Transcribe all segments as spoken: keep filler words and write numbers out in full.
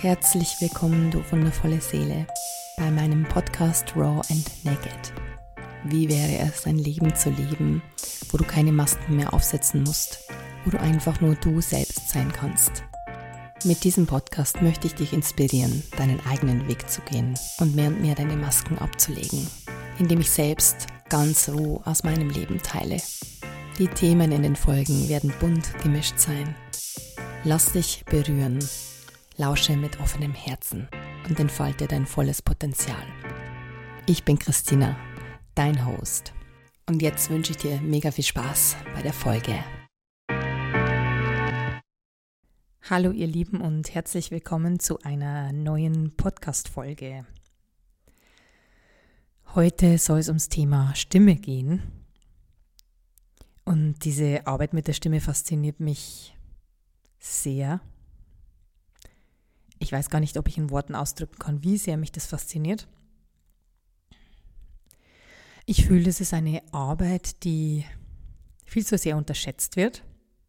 Herzlich willkommen, du wundervolle Seele, bei meinem Podcast Raw and Naked. Wie wäre es, ein Leben zu leben, wo du keine Masken mehr aufsetzen musst, wo du einfach nur du selbst sein kannst? Mit diesem Podcast möchte ich dich inspirieren, deinen eigenen Weg zu gehen und mehr und mehr deine Masken abzulegen, indem ich selbst ganz roh aus meinem Leben teile. Die Themen in den Folgen werden bunt gemischt sein. Lass dich berühren. Lausche mit offenem Herzen und entfalte dein volles Potenzial. Ich bin Christina, dein Host. Und jetzt wünsche ich dir mega viel Spaß bei der Folge. Hallo ihr Lieben und herzlich willkommen zu einer neuen Podcast-Folge. Heute soll es ums Thema Stimme gehen. Und diese Arbeit mit der Stimme fasziniert mich sehr. Ich weiß gar nicht, ob ich in Worten ausdrücken kann, wie sehr mich das fasziniert. Ich fühle, das ist eine Arbeit, die viel zu sehr unterschätzt wird.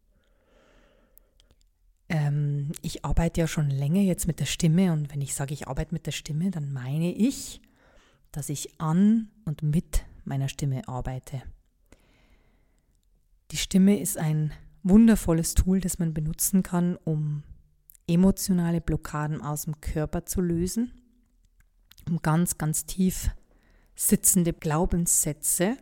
Ähm, ich arbeite ja schon länger jetzt mit der Stimme und wenn ich sage, ich arbeite mit der Stimme, dann meine ich, dass ich an und mit meiner Stimme arbeite. Die Stimme ist ein wundervolles Tool, das man benutzen kann, um emotionale Blockaden aus dem Körper zu lösen, um ganz, ganz tief sitzende Glaubenssätze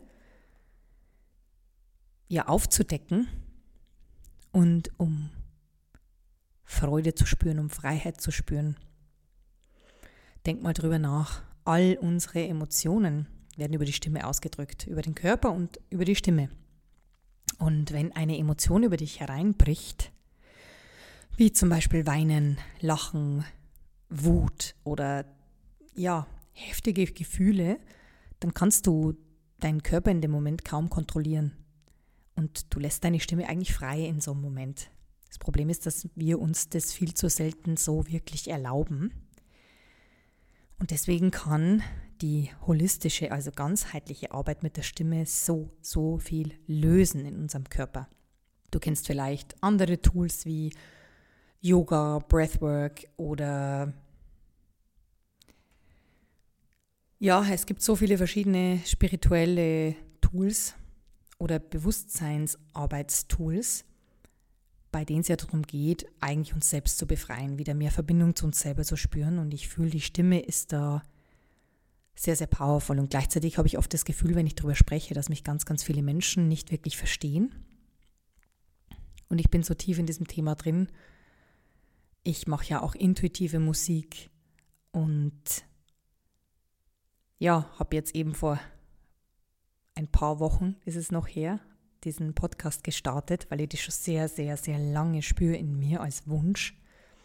ja aufzudecken und um Freude zu spüren, um Freiheit zu spüren. Denk mal drüber nach. All unsere Emotionen werden über die Stimme ausgedrückt, über den Körper und über die Stimme. Und wenn eine Emotion über dich hereinbricht, wie zum Beispiel Weinen, Lachen, Wut oder ja, heftige Gefühle, dann kannst du deinen Körper in dem Moment kaum kontrollieren. Und du lässt deine Stimme eigentlich frei in so einem Moment. Das Problem ist, dass wir uns das viel zu selten so wirklich erlauben. Und deswegen kann die holistische, also ganzheitliche Arbeit mit der Stimme so, so viel lösen in unserem Körper. Du kennst vielleicht andere Tools wie Yoga, Breathwork oder ja, es gibt so viele verschiedene spirituelle Tools oder Bewusstseinsarbeitstools, bei denen es ja darum geht, eigentlich uns selbst zu befreien, wieder mehr Verbindung zu uns selber zu spüren. Und ich fühle, die Stimme ist da sehr, sehr powerful. Und gleichzeitig habe ich oft das Gefühl, wenn ich darüber spreche, dass mich ganz, ganz viele Menschen nicht wirklich verstehen. Und ich bin so tief in diesem Thema drin. Ich mache ja auch intuitive Musik und ja, habe jetzt eben vor ein paar Wochen, ist es noch her, diesen Podcast gestartet, weil ich das schon sehr, sehr, sehr lange spüre in mir als Wunsch.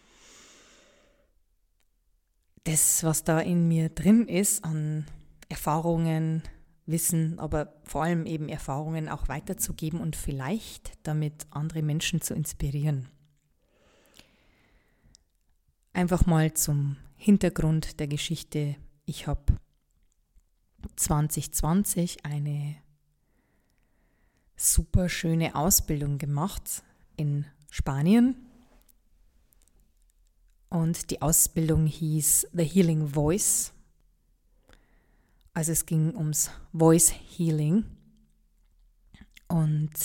Das, was da in mir drin ist, an Erfahrungen, Wissen, aber vor allem eben Erfahrungen auch weiterzugeben und vielleicht damit andere Menschen zu inspirieren. Einfach mal zum Hintergrund der Geschichte. Ich habe zwanzig zwanzig eine super schöne Ausbildung gemacht in Spanien. Und die Ausbildung hieß The Healing Voice. Also es ging ums Voice Healing und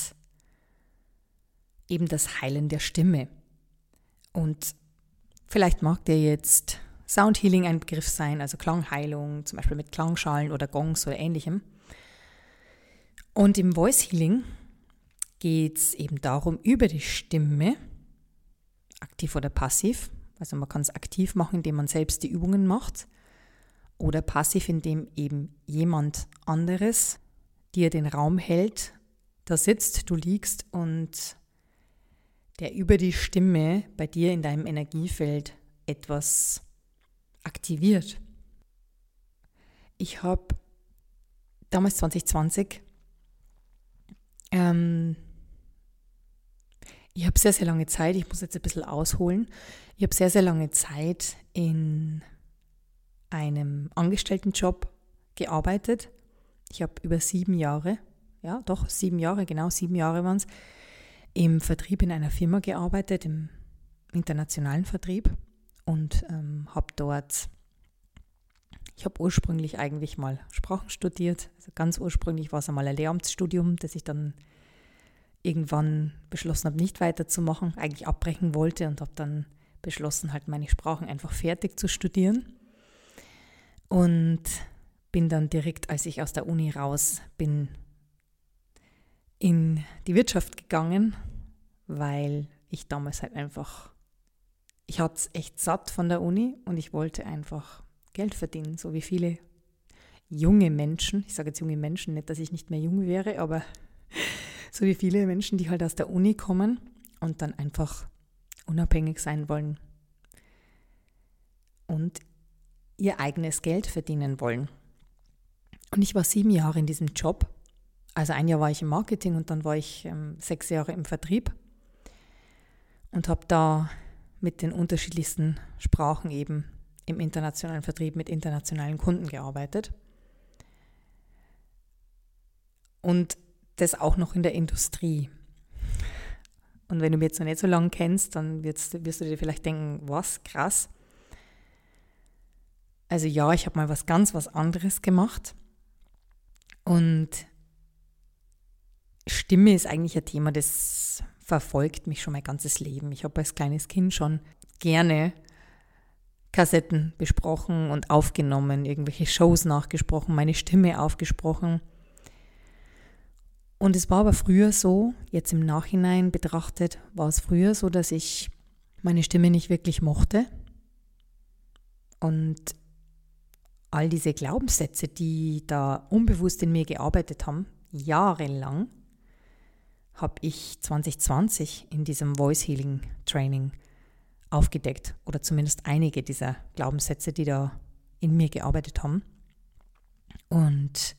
eben das Heilen der Stimme. Und vielleicht mag dir jetzt Sound Healing ein Begriff sein, also Klangheilung, zum Beispiel mit Klangschalen oder Gongs oder ähnlichem. Und im Voice Healing geht es eben darum, über die Stimme, aktiv oder passiv, also man kann es aktiv machen, indem man selbst die Übungen macht, oder passiv, indem eben jemand anderes dir den Raum hält, da sitzt, du liegst und der über die Stimme bei dir in deinem Energiefeld etwas aktiviert. Ich habe damals zwanzig zwanzig, ähm, ich habe sehr, sehr lange Zeit, ich muss jetzt ein bisschen ausholen, ich habe sehr, sehr lange Zeit in einem Angestelltenjob gearbeitet. Ich habe über sieben Jahre, ja doch, sieben Jahre, genau sieben Jahre waren es, im Vertrieb in einer Firma gearbeitet, im internationalen Vertrieb. und ähm, habe dort, ich habe ursprünglich eigentlich mal Sprachen studiert, also ganz ursprünglich war es einmal ein Lehramtsstudium, das ich dann irgendwann beschlossen habe, nicht weiterzumachen, eigentlich abbrechen wollte und habe dann beschlossen, halt meine Sprachen einfach fertig zu studieren und bin dann direkt, als ich aus der Uni raus bin, in die Wirtschaft gegangen, weil ich damals halt einfach, ich hatte es echt satt von der Uni und ich wollte einfach Geld verdienen, so wie viele junge Menschen, ich sage jetzt junge Menschen, nicht, dass ich nicht mehr jung wäre, aber so wie viele Menschen, die halt aus der Uni kommen und dann einfach unabhängig sein wollen und ihr eigenes Geld verdienen wollen. Und ich war sieben Jahre in diesem Job. Also ein Jahr war ich im Marketing und dann war ich ähm, sechs Jahre im Vertrieb und habe da mit den unterschiedlichsten Sprachen eben im internationalen Vertrieb mit internationalen Kunden gearbeitet. Und das auch noch in der Industrie. Und wenn du mich jetzt noch nicht so lange kennst, dann wirst, wirst du dir vielleicht denken, was, krass. Also ja, ich habe mal was ganz was anderes gemacht. Und Stimme ist eigentlich ein Thema, das verfolgt mich schon mein ganzes Leben. Ich habe als kleines Kind schon gerne Kassetten besprochen und aufgenommen, irgendwelche Shows nachgesprochen, meine Stimme aufgesprochen. Und es war aber früher so, jetzt im Nachhinein betrachtet, war es früher so, dass ich meine Stimme nicht wirklich mochte. Und all diese Glaubenssätze, die da unbewusst in mir gearbeitet haben, jahrelang, habe ich zwanzig zwanzig in diesem Voice Healing Training aufgedeckt. Oder zumindest einige dieser Glaubenssätze, die da in mir gearbeitet haben. Und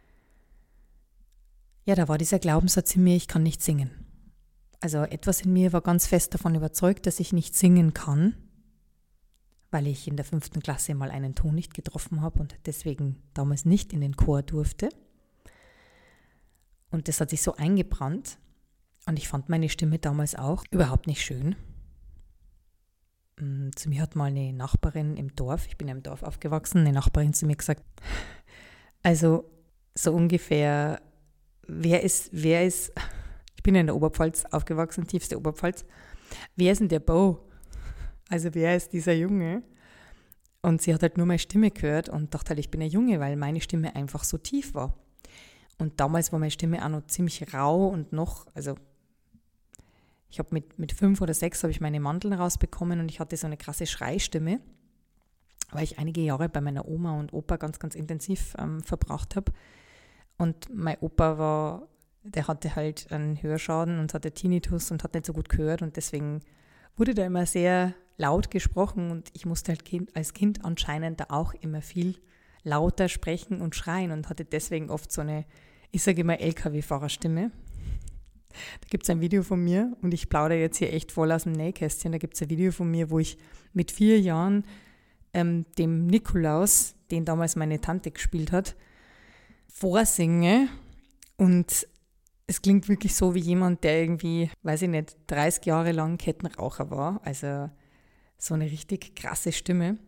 ja, da war dieser Glaubenssatz in mir, ich kann nicht singen. Also etwas in mir war ganz fest davon überzeugt, dass ich nicht singen kann, weil ich in der fünften Klasse mal einen Ton nicht getroffen habe und deswegen damals nicht in den Chor durfte. Und das hat sich so eingebrannt und ich fand meine Stimme damals auch überhaupt nicht schön. Zu mir hat mal eine Nachbarin im Dorf, ich bin ja im Dorf aufgewachsen, eine Nachbarin zu mir gesagt, also so ungefähr, wer ist, wer ist, ich bin ja in der Oberpfalz aufgewachsen, tiefste Oberpfalz, wer ist denn der Bo? Also wer ist dieser Junge? Und sie hat halt nur meine Stimme gehört und dachte halt, ich bin ein Junge, weil meine Stimme einfach so tief war. Und damals war meine Stimme auch noch ziemlich rau und noch, also ich habe mit, mit fünf oder sechs habe ich meine Mandeln rausbekommen und ich hatte so eine krasse Schreistimme, weil ich einige Jahre bei meiner Oma und Opa ganz, ganz intensiv ähm, verbracht habe. Und mein Opa war, der hatte halt einen Hörschaden und hatte Tinnitus und hat nicht so gut gehört und deswegen wurde da immer sehr laut gesprochen und ich musste halt kind, als Kind anscheinend da auch immer viel lauter sprechen und schreien und hatte deswegen oft so eine, ich sage immer L K W-Fahrerstimme. Da gibt es ein Video von mir und ich plaudere jetzt hier echt voll aus dem Nähkästchen. Da gibt es ein Video von mir, wo ich mit vier Jahren ähm, dem Nikolaus, den damals meine Tante gespielt hat, vorsinge und es klingt wirklich so wie jemand, der irgendwie, weiß ich nicht, dreißig Jahre lang Kettenraucher war. Also so eine richtig krasse Stimme.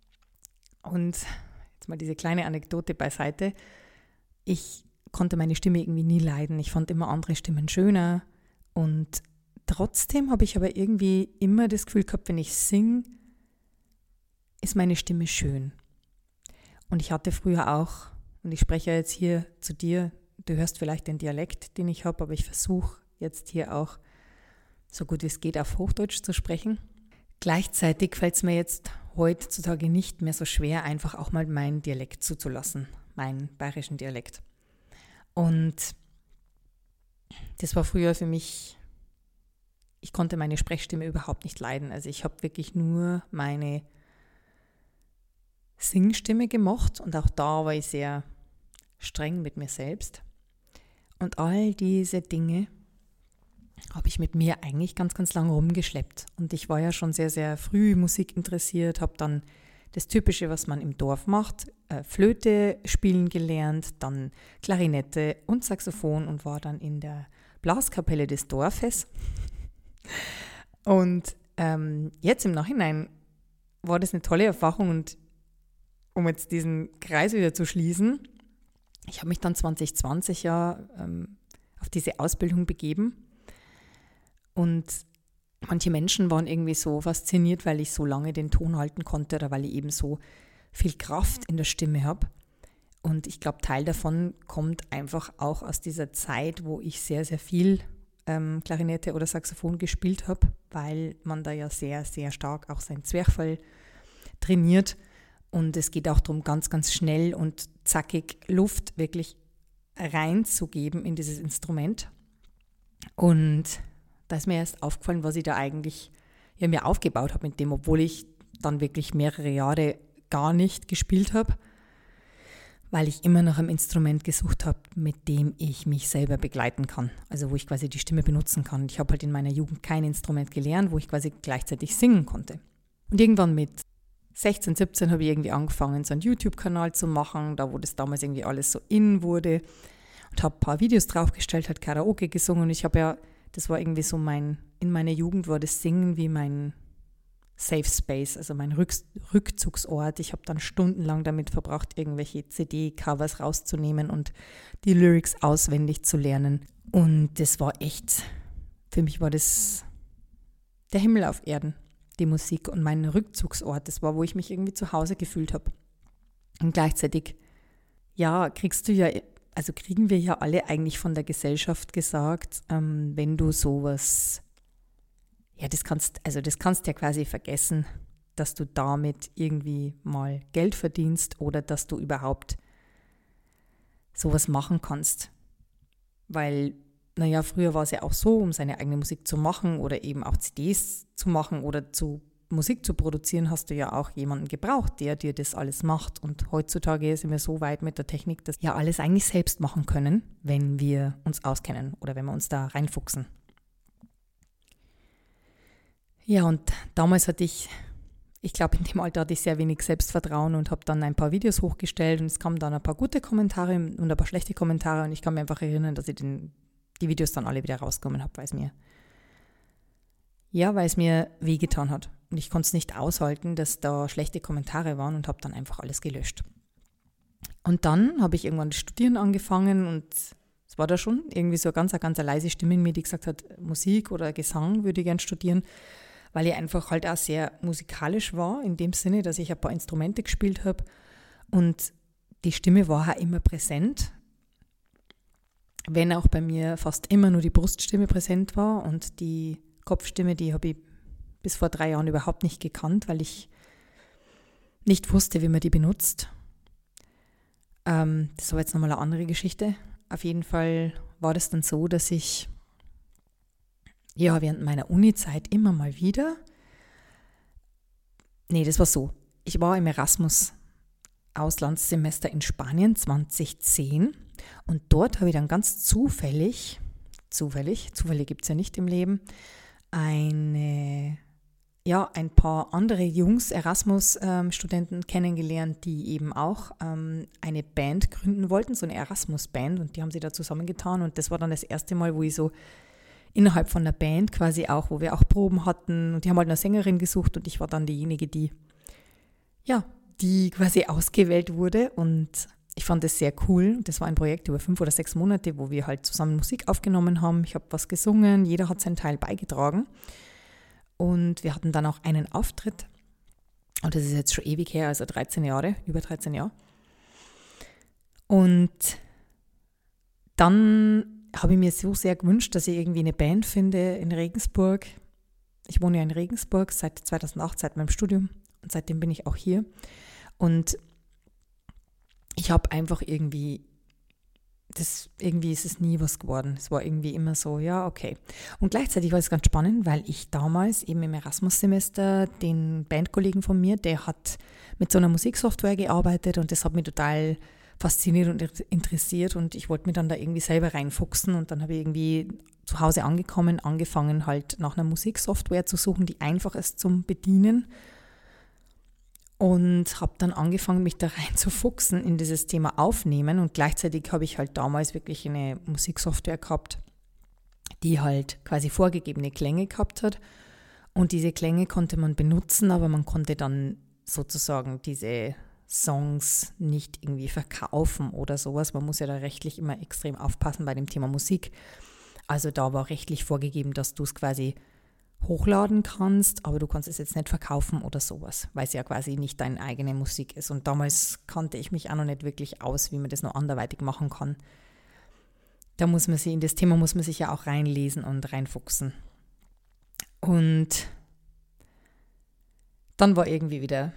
Und jetzt mal diese kleine Anekdote beiseite. Ich konnte meine Stimme irgendwie nie leiden. Ich fand immer andere Stimmen schöner. Und trotzdem habe ich aber irgendwie immer das Gefühl gehabt, wenn ich singe, ist meine Stimme schön. Und ich hatte früher auch, und ich spreche jetzt hier zu dir, du hörst vielleicht den Dialekt, den ich habe, aber ich versuche jetzt hier auch so gut wie es geht auf Hochdeutsch zu sprechen. Gleichzeitig fällt es mir jetzt heutzutage nicht mehr so schwer, einfach auch mal meinen Dialekt zuzulassen, meinen bayerischen Dialekt. Und das war früher für mich, ich konnte meine Sprechstimme überhaupt nicht leiden. Also ich habe wirklich nur meine Singstimme gemocht und auch da war ich sehr streng mit mir selbst. Und all diese Dinge habe ich mit mir eigentlich ganz, ganz lange rumgeschleppt. Und ich war ja schon sehr, sehr früh Musik interessiert, habe dann das Typische, was man im Dorf macht, äh, Flöte spielen gelernt, dann Klarinette und Saxophon und war dann in der Blaskapelle des Dorfes. Und ähm, jetzt im Nachhinein war das eine tolle Erfahrung und um jetzt diesen Kreis wieder zu schließen, ich habe mich dann zwanzig zwanzig ja ähm, auf diese Ausbildung begeben und manche Menschen waren irgendwie so fasziniert, weil ich so lange den Ton halten konnte oder weil ich eben so viel Kraft in der Stimme habe. Und ich glaube, Teil davon kommt einfach auch aus dieser Zeit, wo ich sehr, sehr viel ähm, Klarinette oder Saxophon gespielt habe, weil man da ja sehr, sehr stark auch sein Zwerchfell trainiert. Und es geht auch darum, ganz, ganz schnell und zackig Luft wirklich reinzugeben in dieses Instrument. Und da ist mir erst aufgefallen, was ich da eigentlich ja, mir aufgebaut habe mit dem, obwohl ich dann wirklich mehrere Jahre gar nicht gespielt habe, weil ich immer nach einem Instrument gesucht habe, mit dem ich mich selber begleiten kann. Also wo ich quasi die Stimme benutzen kann. Ich habe halt in meiner Jugend kein Instrument gelernt, wo ich quasi gleichzeitig singen konnte. Und irgendwann mit sechzehn, siebzehn habe ich irgendwie angefangen, so einen YouTube-Kanal zu machen, da wo das damals irgendwie alles so in wurde. Und habe ein paar Videos draufgestellt, hat Karaoke gesungen. Und ich habe ja, das war irgendwie so mein, in meiner Jugend war das Singen wie mein Safe Space, also mein Rück, Rückzugsort. Ich habe dann stundenlang damit verbracht, irgendwelche C D-Covers rauszunehmen und die Lyrics auswendig zu lernen. Und das war echt, für mich war das der Himmel auf Erden, die Musik und mein Rückzugsort. Das war, wo ich mich irgendwie zu Hause gefühlt habe. Und gleichzeitig, ja, kriegst du ja, also kriegen wir ja alle eigentlich von der Gesellschaft gesagt, ähm, wenn du sowas Ja, das kannst, also das kannst ja quasi vergessen, dass du damit irgendwie mal Geld verdienst oder dass du überhaupt sowas machen kannst. Weil, naja, früher war es ja auch so, um seine eigene Musik zu machen oder eben auch C Ds zu machen oder zu Musik zu produzieren, hast du ja auch jemanden gebraucht, der dir das alles macht. Und heutzutage sind wir so weit mit der Technik, dass wir alles eigentlich selbst machen können, wenn wir uns auskennen oder wenn wir uns da reinfuchsen. Ja, und damals hatte ich, ich glaube in dem Alter hatte ich sehr wenig Selbstvertrauen und habe dann ein paar Videos hochgestellt und es kamen dann ein paar gute Kommentare und ein paar schlechte Kommentare und ich kann mich einfach erinnern, dass ich den, die Videos dann alle wieder rausgenommen habe, weil es mir, ja, weil es mir wehgetan hat. Und ich konnte es nicht aushalten, dass da schlechte Kommentare waren und habe dann einfach alles gelöscht. Und dann habe ich irgendwann das Studieren angefangen und es war da schon irgendwie so eine ganz, eine ganz leise Stimme in mir, die gesagt hat, Musik oder Gesang würde ich gern studieren, weil ich einfach halt auch sehr musikalisch war, in dem Sinne, dass ich ein paar Instrumente gespielt habe und die Stimme war auch immer präsent, wenn auch bei mir fast immer nur die Bruststimme präsent war und die Kopfstimme, die habe ich bis vor drei Jahren überhaupt nicht gekannt, weil ich nicht wusste, wie man die benutzt. Ähm, das war jetzt nochmal eine andere Geschichte. Auf jeden Fall war das dann so, dass ich ja während meiner Uni-Zeit immer mal wieder, nee, das war so, ich war im Erasmus-Auslandssemester in Spanien zwanzig zehn und dort habe ich dann ganz zufällig, zufällig, Zufälle gibt es ja nicht im Leben, eine, ja, ein paar andere Jungs, Erasmus-Studenten kennengelernt, die eben auch ähm, eine Band gründen wollten, so eine Erasmus-Band und die haben sich da zusammengetan und das war dann das erste Mal, wo ich so innerhalb von der Band quasi auch, wo wir auch Proben hatten und die haben halt eine Sängerin gesucht und ich war dann diejenige, die, ja, die quasi ausgewählt wurde und ich fand das sehr cool. Das war ein Projekt über fünf oder sechs Monate, wo wir halt zusammen Musik aufgenommen haben. Ich habe was gesungen, jeder hat seinen Teil beigetragen und wir hatten dann auch einen Auftritt und das ist jetzt schon ewig her, also dreizehn Jahre, über dreizehn Jahre und dann habe ich mir so sehr gewünscht, dass ich irgendwie eine Band finde in Regensburg. Ich wohne ja in Regensburg seit zweitausendacht, seit meinem Studium und seitdem bin ich auch hier. Und ich habe einfach irgendwie, das, irgendwie ist es nie was geworden. Es war irgendwie immer so, ja, okay. Und gleichzeitig war es ganz spannend, weil ich damals eben im Erasmus-Semester den Bandkollegen von mir, der hat mit so einer Musiksoftware gearbeitet und das hat mich total fasziniert und interessiert und ich wollte mich dann da irgendwie selber reinfuchsen und dann habe ich irgendwie zu Hause angekommen, angefangen halt nach einer Musiksoftware zu suchen, die einfach ist zum Bedienen und habe dann angefangen, mich da reinzufuchsen in dieses Thema Aufnehmen und gleichzeitig habe ich halt damals wirklich eine Musiksoftware gehabt, die halt quasi vorgegebene Klänge gehabt hat Und diese Klänge konnte man benutzen, aber man konnte dann sozusagen diese Songs nicht irgendwie verkaufen oder sowas. Man muss ja da rechtlich immer extrem aufpassen bei dem Thema Musik. Also da war rechtlich vorgegeben, dass du es quasi hochladen kannst, aber du kannst es jetzt nicht verkaufen oder sowas, weil es ja quasi nicht deine eigene Musik ist. Und damals kannte ich mich auch noch nicht wirklich aus, wie man das noch anderweitig machen kann. Da muss man sich, in das Thema muss man sich ja auch reinlesen und reinfuchsen. Und dann war irgendwie wieder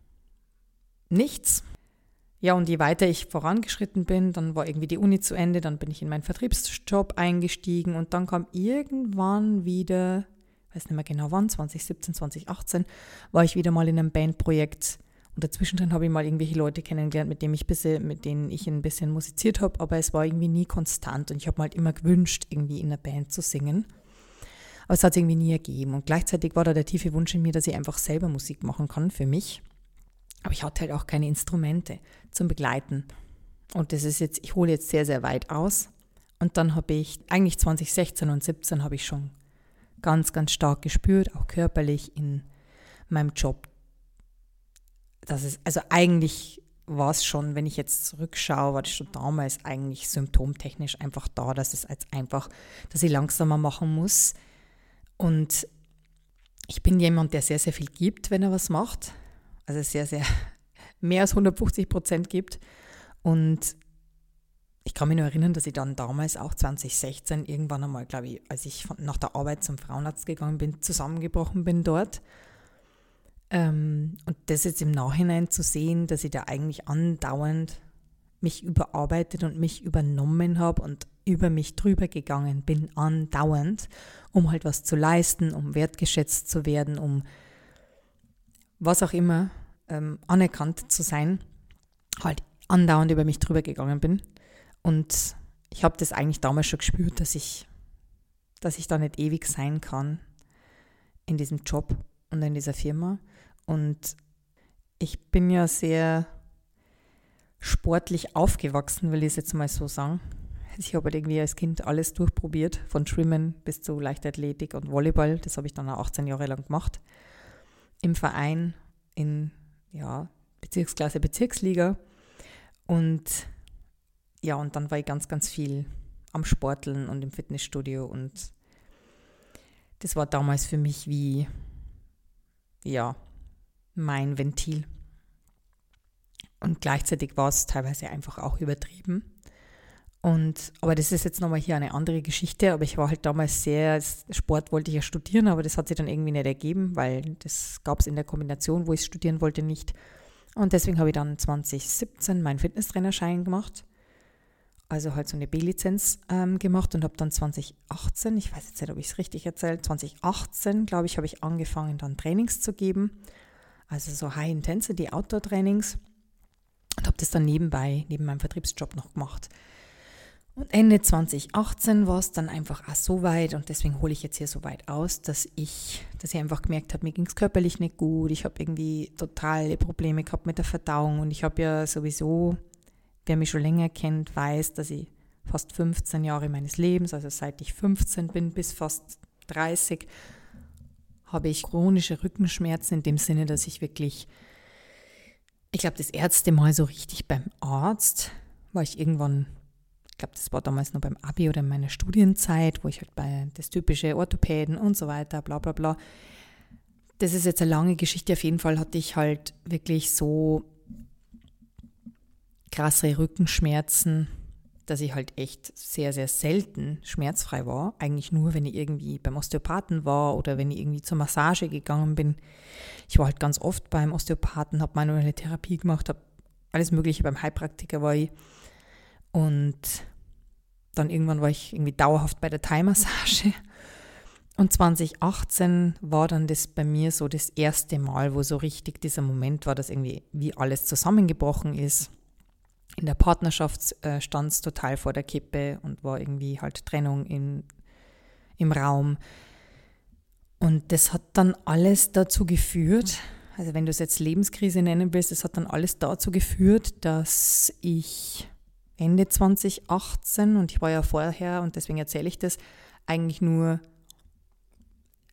nichts. Ja, und je weiter ich vorangeschritten bin, dann war irgendwie die Uni zu Ende, dann bin ich in meinen Vertriebsjob eingestiegen und dann kam irgendwann wieder, ich weiß nicht mehr genau wann, zwanzig siebzehn, zwanzig achtzehn, war ich wieder mal in einem Bandprojekt und dazwischen habe ich mal irgendwelche Leute kennengelernt, mit denen ich, bisschen, mit denen ich ein bisschen musiziert habe, aber es war irgendwie nie konstant und ich habe mir halt immer gewünscht, irgendwie in einer Band zu singen. Aber es hat es irgendwie nie ergeben. Und gleichzeitig war da der tiefe Wunsch in mir, dass ich einfach selber Musik machen kann für mich. Aber ich hatte halt auch keine Instrumente zum Begleiten. Und das ist jetzt, ich hole jetzt sehr, sehr weit aus. Und dann habe ich, eigentlich zwanzig sechzehn und siebzehn habe ich schon ganz, ganz stark gespürt, auch körperlich in meinem Job. Das ist, also eigentlich war es schon, wenn ich jetzt zurückschaue, war das schon damals eigentlich symptomtechnisch einfach da, dass es als einfach, dass ich langsamer machen muss. Und ich bin jemand, der sehr, sehr viel gibt, wenn er was macht. Also sehr, sehr mehr als hundertfünfzig Prozent gibt. Und ich kann mich nur erinnern, dass ich dann damals auch zwanzig sechzehn irgendwann einmal, glaube ich, als ich nach der Arbeit zum Frauenarzt gegangen bin, zusammengebrochen bin dort. Ähm, und das jetzt im Nachhinein zu sehen, dass ich da eigentlich andauernd mich überarbeitet und mich übernommen habe und über mich drüber gegangen bin, andauernd, um halt was zu leisten, um wertgeschätzt zu werden, um was auch immer, ähm, anerkannt zu sein, halt andauernd über mich drüber gegangen bin. Und ich habe das eigentlich damals schon gespürt, dass ich, dass ich da nicht ewig sein kann in diesem Job und in dieser Firma. Und ich bin ja sehr sportlich aufgewachsen, will ich es jetzt mal so sagen. Ich habe halt irgendwie als Kind alles durchprobiert, von Schwimmen bis zu Leichtathletik und Volleyball. Das habe ich dann auch achtzehn Jahre lang gemacht. Im Verein, in ja, Bezirksklasse, Bezirksliga. Und ja, und dann war ich ganz, ganz viel am Sporteln und im Fitnessstudio. Und das war damals für mich wie, ja, mein Ventil. Und gleichzeitig war es teilweise einfach auch übertrieben. Und, aber das ist jetzt nochmal hier eine andere Geschichte, aber ich war halt damals sehr, Sport wollte ich ja studieren, aber das hat sich dann irgendwie nicht ergeben, weil das gab es in der Kombination, wo ich studieren wollte, nicht. Und deswegen habe ich dann zwanzig siebzehn meinen Fitnesstrainerschein gemacht, also halt so eine B-Lizenz ähm, gemacht und habe dann zwanzig achtzehn, ich weiß jetzt nicht, ob ich es richtig erzähle, zwanzig achtzehn, glaube ich, habe ich angefangen dann Trainings zu geben, also so High-Intensity-Outdoor-Trainings und habe das dann nebenbei, neben meinem Vertriebsjob noch gemacht. Und Ende zwanzig achtzehn war es dann einfach auch so weit und deswegen hole ich jetzt hier so weit aus, dass ich, dass ich einfach gemerkt habe, mir ging es körperlich nicht gut. Ich habe irgendwie totale Probleme gehabt mit der Verdauung und ich habe ja sowieso, wer mich schon länger kennt, weiß, dass ich fast fünfzehn Jahre meines Lebens, also seit ich fünfzehn bin bis fast dreißig, habe ich chronische Rückenschmerzen in dem Sinne, dass ich wirklich, ich glaube, das erste Mal so richtig beim Arzt war ich irgendwann, ich glaube, das war damals noch beim Abi oder in meiner Studienzeit, wo ich halt bei das typische Orthopäden und so weiter, bla bla bla. Das ist jetzt eine lange Geschichte. Auf jeden Fall hatte ich halt wirklich so krasse Rückenschmerzen, dass ich halt echt sehr, sehr selten schmerzfrei war. Eigentlich nur, wenn ich irgendwie beim Osteopathen war oder wenn ich irgendwie zur Massage gegangen bin. Ich war halt ganz oft beim Osteopathen, habe manuelle Therapie gemacht, habe alles Mögliche, beim Heilpraktiker war ich. Und dann irgendwann war ich irgendwie dauerhaft bei der Thai-Massage. Und zwanzig achtzehn war dann das bei mir so das erste Mal, wo so richtig dieser Moment war, dass irgendwie wie alles zusammengebrochen ist. In der Partnerschaft äh, stand es total vor der Kippe und war irgendwie halt Trennung in, im Raum. Und das hat dann alles dazu geführt, also wenn du es jetzt Lebenskrise nennen willst, das hat dann alles dazu geführt, dass ich Ende zwanzig achtzehn, und ich war ja vorher, und deswegen erzähle ich das, eigentlich nur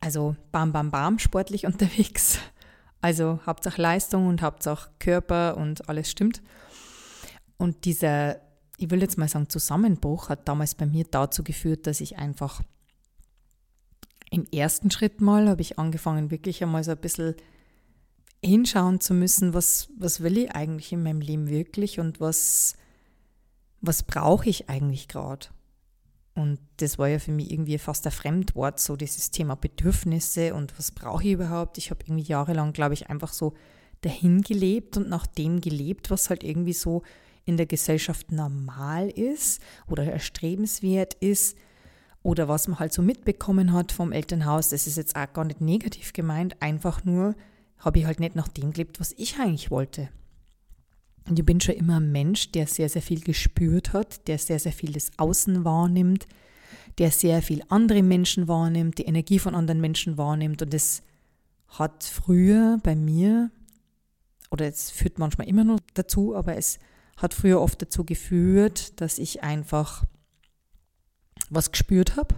also bam, bam, bam sportlich unterwegs. Also Hauptsache Leistung und Hauptsache Körper und alles stimmt. Und dieser, ich will jetzt mal sagen, Zusammenbruch hat damals bei mir dazu geführt, dass ich einfach im ersten Schritt mal habe ich angefangen, wirklich einmal so ein bisschen hinschauen zu müssen, was, was will ich eigentlich in meinem Leben wirklich und was, was brauche ich eigentlich gerade. Und das war ja für mich irgendwie fast ein Fremdwort, so dieses Thema Bedürfnisse und was brauche ich überhaupt. Ich habe irgendwie jahrelang, glaube ich, einfach so dahin gelebt und nach dem gelebt, was halt irgendwie so in der Gesellschaft normal ist oder erstrebenswert ist oder was man halt so mitbekommen hat vom Elternhaus. Das ist jetzt auch gar nicht negativ gemeint, einfach nur habe ich halt nicht nach dem gelebt, was ich eigentlich wollte. Und ich bin schon immer ein Mensch, der sehr, sehr viel gespürt hat, der sehr, sehr viel das Außen wahrnimmt, der sehr viel andere Menschen wahrnimmt, die Energie von anderen Menschen wahrnimmt. Und das hat früher bei mir, oder es führt manchmal immer noch dazu, aber es hat früher oft dazu geführt, dass ich einfach was gespürt habe.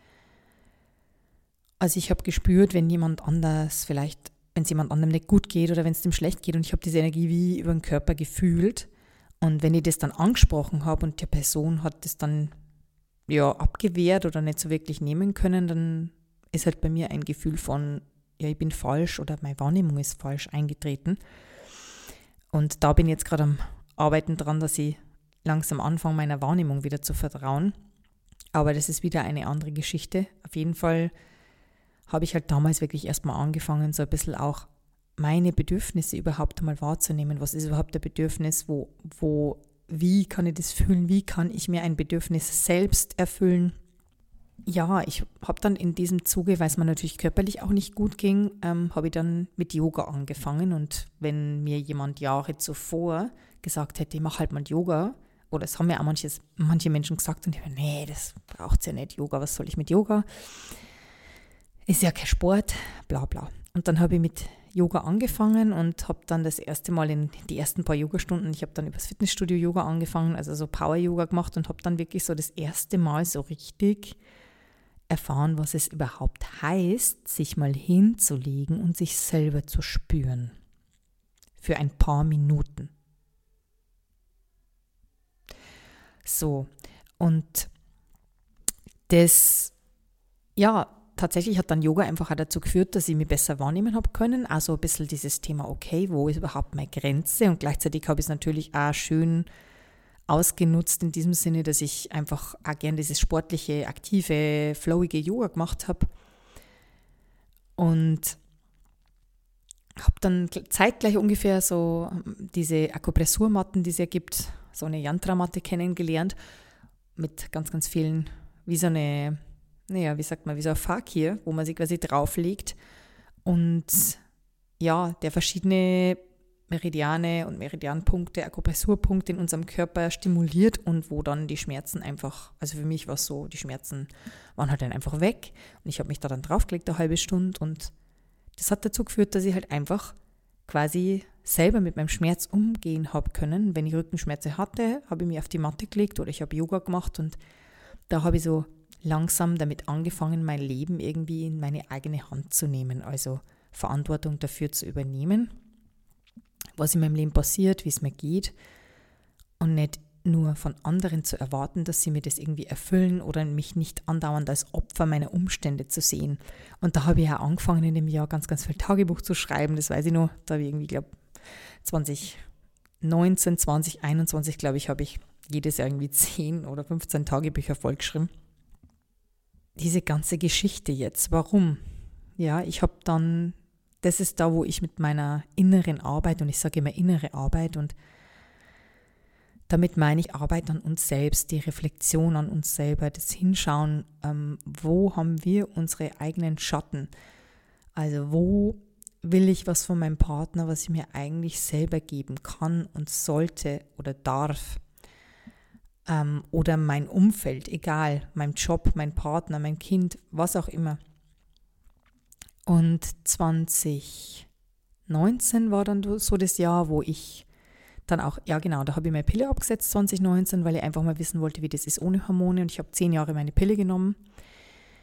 Also ich habe gespürt, wenn jemand anders vielleicht wenn es jemand anderem nicht gut geht oder wenn es dem schlecht geht und ich habe diese Energie wie über den Körper gefühlt und wenn ich das dann angesprochen habe und die Person hat das dann ja abgewehrt oder nicht so wirklich nehmen können, dann ist halt bei mir ein Gefühl von, ja, ich bin falsch oder meine Wahrnehmung ist falsch eingetreten. Und da bin ich jetzt gerade am Arbeiten dran, dass ich langsam anfange, meiner Wahrnehmung wieder zu vertrauen. Aber das ist wieder eine andere Geschichte. Auf jeden Fall habe ich halt damals wirklich erstmal angefangen, so ein bisschen auch meine Bedürfnisse überhaupt einmal wahrzunehmen. Was ist überhaupt ein Bedürfnis? Wo, wo, wie kann ich das fühlen? Wie kann ich mir ein Bedürfnis selbst erfüllen? Ja, ich habe dann in diesem Zuge, weil es mir natürlich körperlich auch nicht gut ging, ähm, habe ich dann mit Yoga angefangen. Und wenn mir jemand Jahre zuvor gesagt hätte, ich mache halt mal Yoga, oder es haben mir auch manches, manche Menschen gesagt, und ich habe, nee, das braucht es ja nicht, Yoga, was soll ich mit Yoga? Ist ja kein Sport, bla bla. Und dann habe ich mit Yoga angefangen und habe dann das erste Mal in die ersten paar Yogastunden, ich habe dann übers Fitnessstudio Yoga angefangen, also so Power-Yoga gemacht und habe dann wirklich so das erste Mal so richtig erfahren, was es überhaupt heißt, sich mal hinzulegen und sich selber zu spüren. Für ein paar Minuten. So, und das, ja, tatsächlich hat dann Yoga einfach auch dazu geführt, dass ich mich besser wahrnehmen habe können. Also ein bisschen dieses Thema, okay, wo ist überhaupt meine Grenze? Und gleichzeitig habe ich es natürlich auch schön ausgenutzt in diesem Sinne, dass ich einfach auch gern dieses sportliche, aktive, flowige Yoga gemacht habe. Und habe dann zeitgleich ungefähr so diese Akupressurmatten, die es ja gibt, so eine Yantra-Matte kennengelernt, mit ganz, ganz vielen, wie so eine, naja, wie sagt man, wie so ein Fakir, wo man sich quasi drauflegt und ja, der verschiedene Meridiane und Meridianpunkte, Akupressurpunkte in unserem Körper stimuliert und wo dann die Schmerzen einfach, also für mich war es so, die Schmerzen waren halt dann einfach weg und ich habe mich da dann draufgelegt, eine halbe Stunde, und das hat dazu geführt, dass ich halt einfach quasi selber mit meinem Schmerz umgehen habe können. Wenn ich Rückenschmerzen hatte, habe ich mich auf die Matte gelegt oder ich habe Yoga gemacht und da habe ich so langsam damit angefangen, mein Leben irgendwie in meine eigene Hand zu nehmen, also Verantwortung dafür zu übernehmen, was in meinem Leben passiert, wie es mir geht und nicht nur von anderen zu erwarten, dass sie mir das irgendwie erfüllen oder mich nicht andauernd als Opfer meiner Umstände zu sehen. Und da habe ich auch angefangen, in dem Jahr ganz, ganz viel Tagebuch zu schreiben, das weiß ich noch, da habe ich irgendwie, glaube zwanzig neunzehn, zwanzig einundzwanzig, glaube ich, habe ich jedes Jahr irgendwie zehn oder fünfzehn Tagebücher vollgeschrieben. Diese ganze Geschichte jetzt, warum? Ja, ich habe dann, das ist da, wo ich mit meiner inneren Arbeit, und ich sage immer innere Arbeit, und damit meine ich Arbeit an uns selbst, die Reflexion an uns selber, das Hinschauen, ähm, wo haben wir unsere eigenen Schatten? Also wo will ich was von meinem Partner, was ich mir eigentlich selber geben kann und sollte oder darf? Ähm, oder mein Umfeld, egal, mein Job, mein Partner, mein Kind, was auch immer. Und zwanzig neunzehn war dann so das Jahr, wo ich dann auch, ja genau, da habe ich meine Pille abgesetzt zwanzig neunzehn, weil ich einfach mal wissen wollte, wie das ist ohne Hormone, und ich habe zehn Jahre meine Pille genommen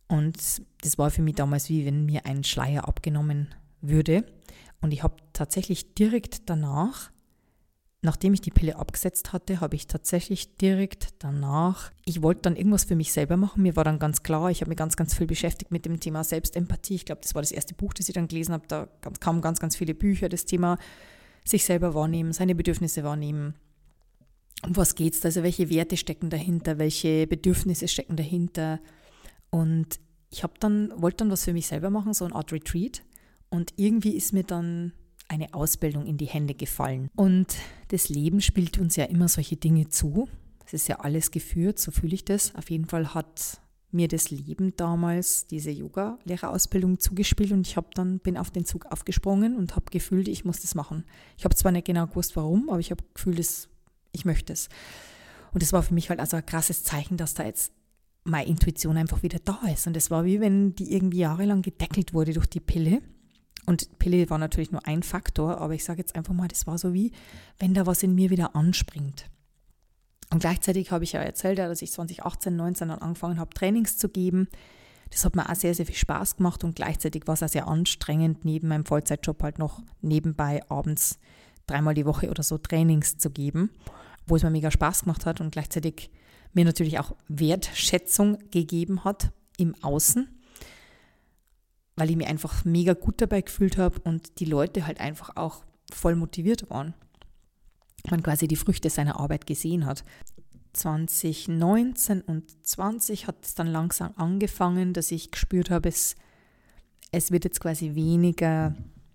Und das war für mich damals, wie wenn mir ein Schleier abgenommen würde. Und ich habe tatsächlich direkt danach, nachdem ich die Pille abgesetzt hatte, habe ich tatsächlich direkt danach, ich wollte dann irgendwas für mich selber machen. Mir war dann ganz klar, ich habe mich ganz, ganz viel beschäftigt mit dem Thema Selbstempathie. Ich glaube, das war das erste Buch, das ich dann gelesen habe. Da kamen ganz, ganz viele Bücher, das Thema sich selber wahrnehmen, seine Bedürfnisse wahrnehmen. Um was geht's da? Also welche Werte stecken dahinter? Welche Bedürfnisse stecken dahinter? Und ich habe dann, wollte dann was für mich selber machen, so eine Art Retreat. Und irgendwie ist mir dann eine Ausbildung in die Hände gefallen. Und das Leben spielt uns ja immer solche Dinge zu. Es ist ja alles geführt, so fühle ich das. Auf jeden Fall hat mir das Leben damals diese Yoga-Lehrerausbildung zugespielt und ich habe dann, bin auf den Zug aufgesprungen und habe gefühlt, ich muss das machen. Ich habe zwar nicht genau gewusst, warum, aber ich habe gefühlt, ich möchte es. Und das war für mich halt also ein krasses Zeichen, dass da jetzt meine Intuition einfach wieder da ist. Und es war wie wenn die irgendwie jahrelang gedeckelt wurde durch die Pille. Und Pille war natürlich nur ein Faktor, aber ich sage jetzt einfach mal, das war so wie, wenn da was in mir wieder anspringt. Und gleichzeitig habe ich ja erzählt, dass ich zwanzig achtzehn, neunzehn dann angefangen habe, Trainings zu geben. Das hat mir auch sehr, sehr viel Spaß gemacht und gleichzeitig war es auch sehr anstrengend, neben meinem Vollzeitjob halt noch nebenbei abends dreimal die Woche oder so Trainings zu geben, wo es mir mega Spaß gemacht hat und gleichzeitig mir natürlich auch Wertschätzung gegeben hat im Außen, weil ich mich einfach mega gut dabei gefühlt habe und die Leute halt einfach auch voll motiviert waren. Man quasi die Früchte seiner Arbeit gesehen hat. zwanzig neunzehn und zwanzig hat es dann langsam angefangen, dass ich gespürt habe, es, es wird jetzt quasi weniger,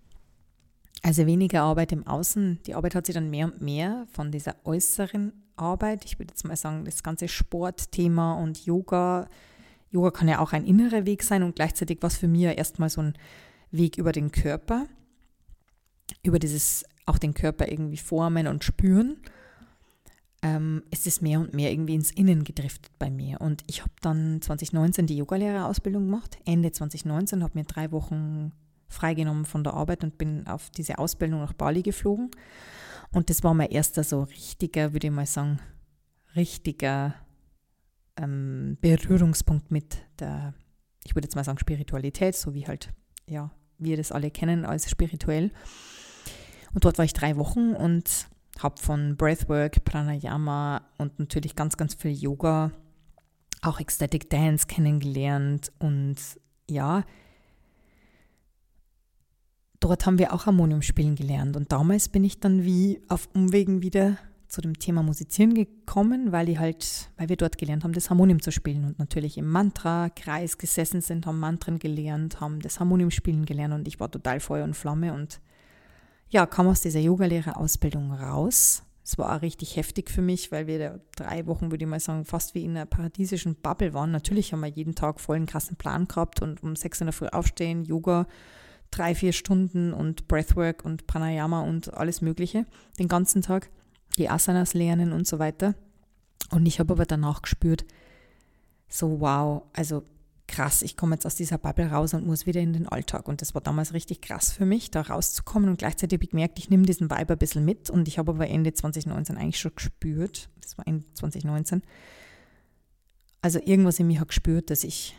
also weniger Arbeit im Außen. Die Arbeit hat sich dann mehr und mehr von dieser äußeren Arbeit, ich würde jetzt mal sagen, das ganze Sportthema und Yoga, Yoga kann ja auch ein innerer Weg sein und gleichzeitig war es für mich ja erstmal so ein Weg über den Körper, über dieses auch den Körper irgendwie formen und spüren, ähm, ist es mehr und mehr irgendwie ins Innen gedriftet bei mir. Und ich habe dann zwanzig neunzehn die Yogalehrerausbildung gemacht, Ende zwanzig neunzehn, habe mir drei Wochen freigenommen von der Arbeit und bin auf diese Ausbildung nach Bali geflogen. Und das war mein erster so richtiger, würde ich mal sagen, richtiger ähm, Berührungspunkt mit der, ich würde jetzt mal sagen, Spiritualität, so wie halt, ja, wir das alle kennen als spirituell. Und dort war ich drei Wochen und habe von Breathwork, Pranayama und natürlich ganz, ganz viel Yoga, auch Ecstatic Dance kennengelernt. Und ja, dort haben wir auch Harmonium spielen gelernt. Und damals bin ich dann wie auf Umwegen wieder zu dem Thema Musizieren gekommen, weil ich halt, weil wir dort gelernt haben, das Harmonium zu spielen und natürlich im Mantra-Kreis gesessen sind, haben Mantren gelernt, haben das Harmonium spielen gelernt und ich war total Feuer und Flamme und ja, kam aus dieser Yogalehrerausbildung raus. Es war auch richtig heftig für mich, weil wir da drei Wochen, würde ich mal sagen, fast wie in einer paradiesischen Bubble waren. Natürlich haben wir jeden Tag voll einen krassen Plan gehabt und um sechs in der Früh aufstehen, Yoga, drei, vier Stunden und Breathwork und Pranayama und alles Mögliche den ganzen Tag. Die Asanas lernen und so weiter. Und ich habe aber danach gespürt, so wow, also krass, ich komme jetzt aus dieser Bubble raus und muss wieder in den Alltag. Und das war damals richtig krass für mich, da rauszukommen. Und gleichzeitig habe ich gemerkt, ich nehme diesen Vibe ein bisschen mit. Und ich habe aber Ende zwanzig neunzehn eigentlich schon gespürt, das war Ende zwanzig neunzehn, also irgendwas in mir hat gespürt, dass ich,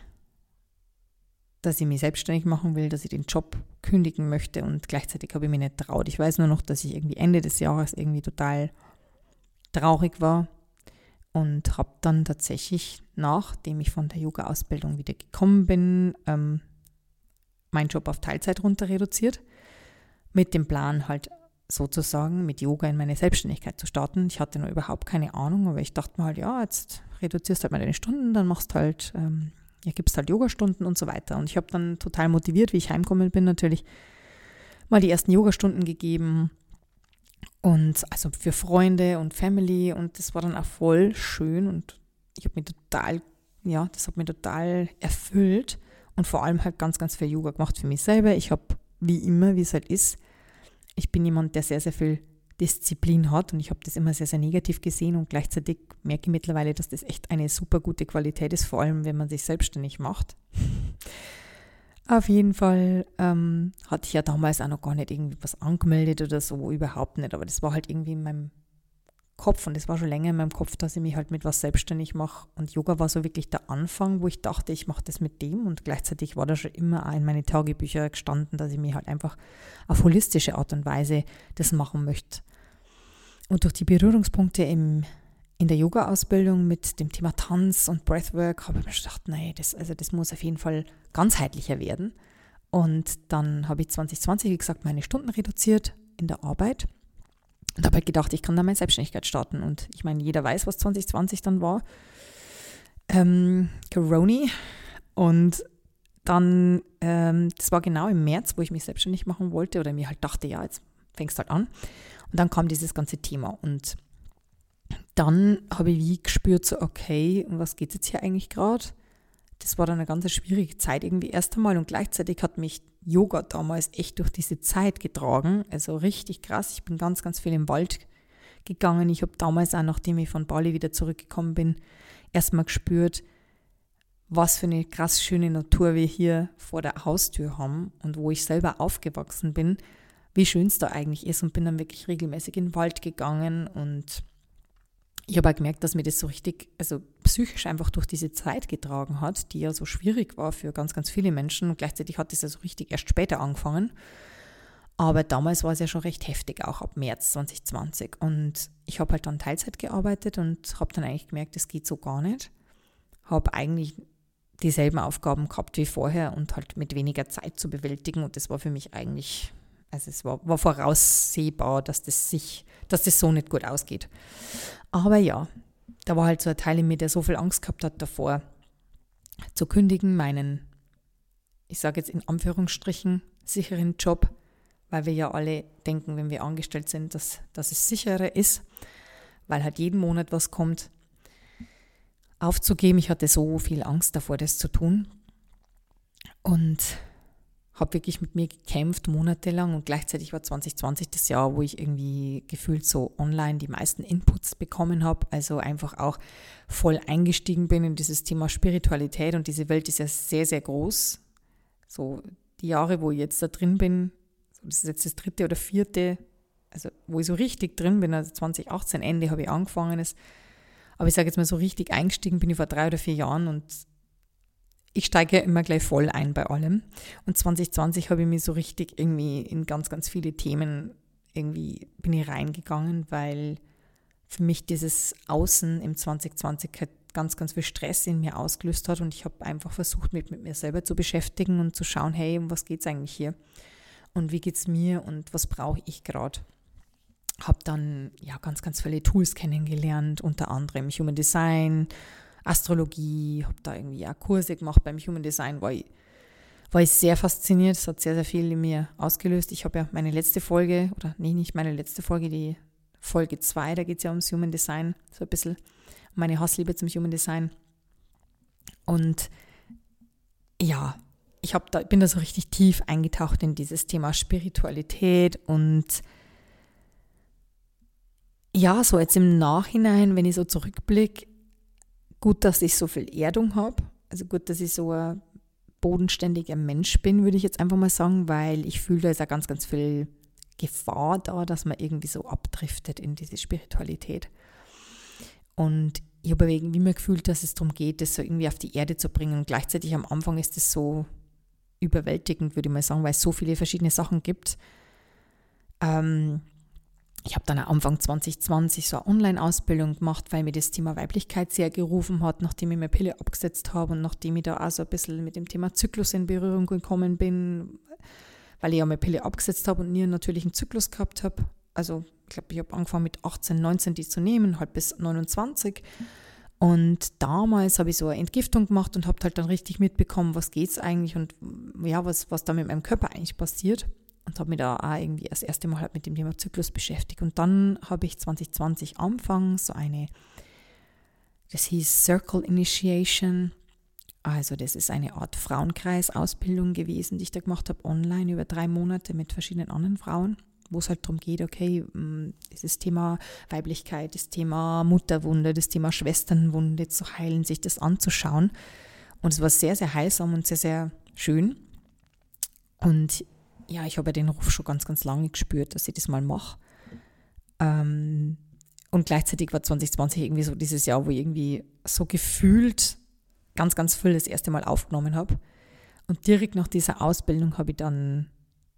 dass ich mich selbstständig machen will, dass ich den Job kündigen möchte. Und gleichzeitig habe ich mich nicht traut. Ich weiß nur noch, dass ich irgendwie Ende des Jahres irgendwie total traurig war und habe dann tatsächlich, nachdem ich von der Yoga-Ausbildung wieder gekommen bin, ähm, meinen Job auf Teilzeit runter reduziert, mit dem Plan halt sozusagen mit Yoga in meine Selbstständigkeit zu starten. Ich hatte noch überhaupt keine Ahnung, aber ich dachte mir halt, ja, jetzt reduzierst halt mal deine Stunden, dann machst halt, ähm, ja, gibst halt Yogastunden und so weiter. Und ich habe dann total motiviert, wie ich heimgekommen bin, natürlich mal die ersten Yogastunden gegeben, und also für Freunde und Family und das war dann auch voll schön und ich habe mich total, ja, das hat mich total erfüllt und vor allem halt ganz, ganz viel Yoga gemacht für mich selber. Ich habe, wie immer, wie es halt ist, ich bin jemand, der sehr, sehr viel Disziplin hat und ich habe das immer sehr, sehr negativ gesehen und gleichzeitig merke ich mittlerweile, dass das echt eine super gute Qualität ist, vor allem wenn man sich selbstständig macht. Auf jeden Fall ähm, hatte ich ja damals auch noch gar nicht irgendwie was angemeldet oder so, überhaupt nicht. Aber das war halt irgendwie in meinem Kopf, und es war schon länger in meinem Kopf, dass ich mich halt mit was selbstständig mache. Und Yoga war so wirklich der Anfang, wo ich dachte, ich mache das mit dem. Und gleichzeitig war da schon immer auch in meine Tagebücher gestanden, dass ich mich halt einfach auf holistische Art und Weise das machen möchte. Und durch die Berührungspunkte im, in der Yoga-Ausbildung mit dem Thema Tanz und Breathwork habe ich mir schon gedacht, nee, das, also das muss auf jeden Fall ganzheitlicher werden. Und dann habe ich zwanzig zwanzig, wie gesagt, meine Stunden reduziert in der Arbeit. Und habe halt gedacht, ich kann da meine Selbstständigkeit starten. Und ich meine, jeder weiß, was zwanzig zwanzig dann war. Ähm, Corona. Und dann, ähm, das war genau im März, wo ich mich selbstständig machen wollte oder mir halt dachte, ja, jetzt fängst du halt an. Und dann kam dieses ganze Thema. Und dann habe ich wie gespürt, so okay, um was geht es jetzt hier eigentlich gerade? Das war dann eine ganz schwierige Zeit irgendwie erst einmal. Und gleichzeitig hat mich Yoga damals echt durch diese Zeit getragen. Also richtig krass. Ich bin ganz, ganz viel im Wald gegangen. Ich habe damals auch, nachdem ich von Bali wieder zurückgekommen bin, erstmal gespürt, was für eine krass schöne Natur wir hier vor der Haustür haben und wo ich selber aufgewachsen bin, wie schön es da eigentlich ist, und bin dann wirklich regelmäßig in den Wald gegangen. Und ich habe auch gemerkt, dass mir das so richtig, also psychisch einfach durch diese Zeit getragen hat, die ja so schwierig war für ganz, ganz viele Menschen. Und gleichzeitig hat es ja so richtig erst später angefangen. Aber damals war es ja schon recht heftig, auch ab März zwanzig zwanzig. Und ich habe halt dann Teilzeit gearbeitet und habe dann eigentlich gemerkt, das geht so gar nicht. Habe eigentlich dieselben Aufgaben gehabt wie vorher und halt mit weniger Zeit zu bewältigen. Und das war für mich eigentlich, also es war, war voraussehbar, dass das sich, dass das so nicht gut ausgeht. Aber ja, da war halt so ein Teil in mir, der so viel Angst gehabt hat davor, zu kündigen, meinen, ich sage jetzt in Anführungsstrichen, sicheren Job, weil wir ja alle denken, wenn wir angestellt sind, dass, dass es sicherer ist, weil halt jeden Monat was kommt, aufzugeben. Ich hatte so viel Angst davor, das zu tun, und habe wirklich mit mir gekämpft, monatelang, und gleichzeitig war zwanzig zwanzig das Jahr, wo ich irgendwie gefühlt so online die meisten Inputs bekommen habe, also einfach auch voll eingestiegen bin in dieses Thema Spiritualität, und diese Welt ist ja sehr, sehr groß. So die Jahre, wo ich jetzt da drin bin, das ist jetzt das dritte oder vierte, also wo ich so richtig drin bin, also zwanzig achtzehn Ende habe ich angefangen, aber ich sage jetzt mal so richtig eingestiegen bin ich vor drei oder vier Jahren, und ich steige ja immer gleich voll ein bei allem. Und zwanzig zwanzig habe ich mich so richtig irgendwie in ganz, ganz viele Themen irgendwie bin ich reingegangen, weil für mich dieses Außen im zwanzig zwanzig halt ganz, ganz viel Stress in mir ausgelöst hat, und ich habe einfach versucht, mich mit mir selber zu beschäftigen und zu schauen, hey, um was geht es eigentlich hier? Und wie geht es mir und was brauche ich gerade? Habe dann ja ganz, ganz viele Tools kennengelernt, unter anderem Human Design, Astrologie, habe da irgendwie auch Kurse gemacht beim Human Design, war ich, war ich sehr fasziniert, es hat sehr, sehr viel in mir ausgelöst. Ich habe ja meine letzte Folge, oder nee, nicht meine letzte Folge, die Folge zwei, da geht es ja ums Human Design, so ein bisschen um meine Hassliebe zum Human Design. Und ja, ich hab da, bin da so richtig tief eingetaucht in dieses Thema Spiritualität, und ja, so jetzt im Nachhinein, wenn ich so zurückblicke, gut, dass ich so viel Erdung habe, also gut, dass ich so ein bodenständiger Mensch bin, würde ich jetzt einfach mal sagen, weil ich fühle, da ist auch ganz, ganz viel Gefahr da, dass man irgendwie so abdriftet in diese Spiritualität. Und ich habe irgendwie immer gefühlt, dass es darum geht, das so irgendwie auf die Erde zu bringen, und gleichzeitig am Anfang ist es so überwältigend, würde ich mal sagen, weil es so viele verschiedene Sachen gibt. Ähm, Ich habe dann am Anfang zwanzig zwanzig so eine Online-Ausbildung gemacht, weil mir das Thema Weiblichkeit sehr gerufen hat, nachdem ich meine Pille abgesetzt habe und nachdem ich da auch so ein bisschen mit dem Thema Zyklus in Berührung gekommen bin, weil ich ja meine Pille abgesetzt habe und nie einen natürlichen Zyklus gehabt habe. Also ich glaube, ich habe angefangen mit achtzehn, neunzehn die zu nehmen, halt bis neunundzwanzig. Und damals habe ich so eine Entgiftung gemacht und habe halt dann richtig mitbekommen, was geht es eigentlich und ja, was, was da mit meinem Körper eigentlich passiert. Und habe mich da auch irgendwie das erste Mal halt mit dem Thema Zyklus beschäftigt. Und dann habe ich zwanzig zwanzig Anfang so eine, das hieß Circle Initiation. Also das ist eine Art Frauenkreis-Ausbildung gewesen, die ich da gemacht habe, online über drei Monate mit verschiedenen anderen Frauen, wo es halt darum geht, okay, dieses Thema Weiblichkeit, das Thema Mutterwunde, das Thema Schwesternwunde zu heilen, sich das anzuschauen. Und es war sehr, sehr heilsam und sehr, sehr schön. Und ja, ich habe ja den Ruf schon ganz, ganz lange gespürt, dass ich das mal mache. Ähm, und gleichzeitig war zwanzig zwanzig irgendwie so dieses Jahr, wo ich irgendwie so gefühlt ganz, ganz viel das erste Mal aufgenommen habe. Und direkt nach dieser Ausbildung habe ich dann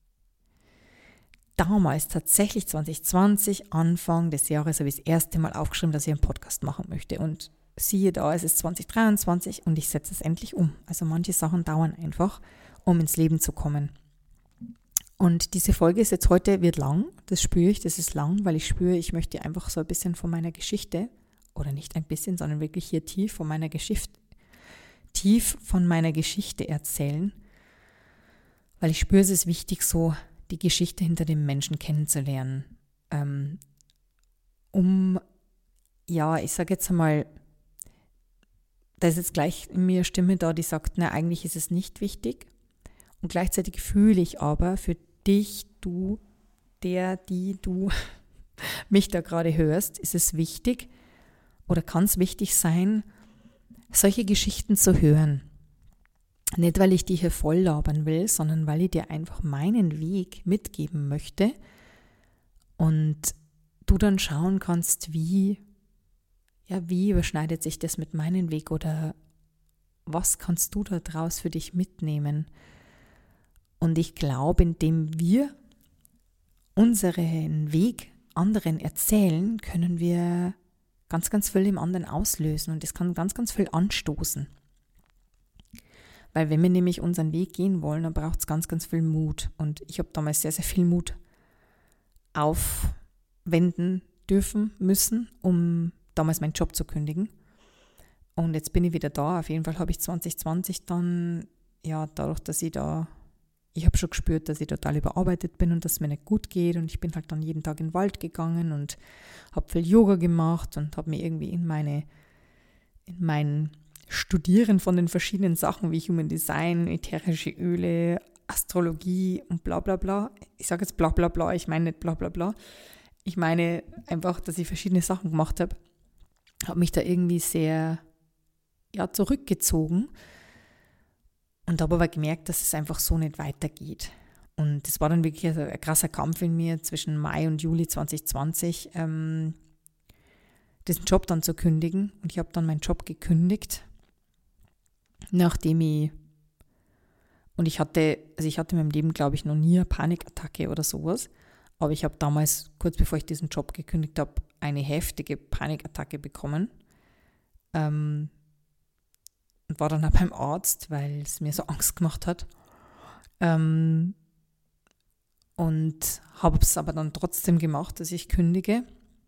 damals tatsächlich zwanzig zwanzig, Anfang des Jahres, habe ich das erste Mal aufgeschrieben, dass ich einen Podcast machen möchte. Und siehe da, es ist zwanzig dreiundzwanzig und ich setze es endlich um. Also manche Sachen dauern einfach, um ins Leben zu kommen. Und diese Folge ist jetzt heute, wird lang, das spüre ich, das ist lang, weil ich spüre, ich möchte einfach so ein bisschen von meiner Geschichte, oder nicht ein bisschen, sondern wirklich hier tief von meiner Geschichte, tief von meiner Geschichte erzählen, weil ich spüre, es ist wichtig, so die Geschichte hinter dem Menschen kennenzulernen, ähm, um, ja, ich sage jetzt einmal, da ist jetzt gleich in mir eine Stimme da, die sagt, na, eigentlich ist es nicht wichtig, und gleichzeitig fühle ich aber für dich, du, der, die du mich da gerade hörst, ist es wichtig oder kann es wichtig sein, solche Geschichten zu hören. Nicht, weil ich die hier voll labern will, sondern weil ich dir einfach meinen Weg mitgeben möchte und du dann schauen kannst, wie, ja, wie überschneidet sich das mit meinem Weg oder was kannst du da draus für dich mitnehmen. Und ich glaube, indem wir unseren Weg anderen erzählen, können wir ganz, ganz viel im anderen auslösen und es kann ganz, ganz viel anstoßen. Weil wenn wir nämlich unseren Weg gehen wollen, dann braucht es ganz, ganz viel Mut. Und ich habe damals sehr, sehr viel Mut aufwenden dürfen, müssen, um damals meinen Job zu kündigen. Und jetzt bin ich wieder da. Auf jeden Fall habe ich zwanzig zwanzig dann, ja, dadurch, dass ich da Ich habe schon gespürt, dass ich total überarbeitet bin und dass es mir nicht gut geht. Und ich bin halt dann jeden Tag in den Wald gegangen und habe viel Yoga gemacht und habe mir irgendwie in meine, in mein Studieren von den verschiedenen Sachen wie Human Design, ätherische Öle, Astrologie und bla bla bla. Ich sage jetzt bla bla bla, ich meine nicht bla bla bla. Ich meine einfach, dass ich verschiedene Sachen gemacht habe. Habe mich da irgendwie sehr, ja, zurückgezogen. Und habe aber gemerkt, dass es einfach so nicht weitergeht. Und es war dann wirklich ein, ein krasser Kampf in mir zwischen Mai und Juli zwanzig zwanzig, ähm, diesen Job dann zu kündigen. Und ich habe dann meinen Job gekündigt, nachdem ich, und ich hatte, also ich hatte in meinem Leben, glaube ich, noch nie eine Panikattacke oder sowas. Aber ich habe damals, kurz bevor ich diesen Job gekündigt habe, eine heftige Panikattacke bekommen. Ähm, Und war dann auch beim Arzt, weil es mir so Angst gemacht hat. Ähm, und habe es aber dann trotzdem gemacht, dass ich kündige.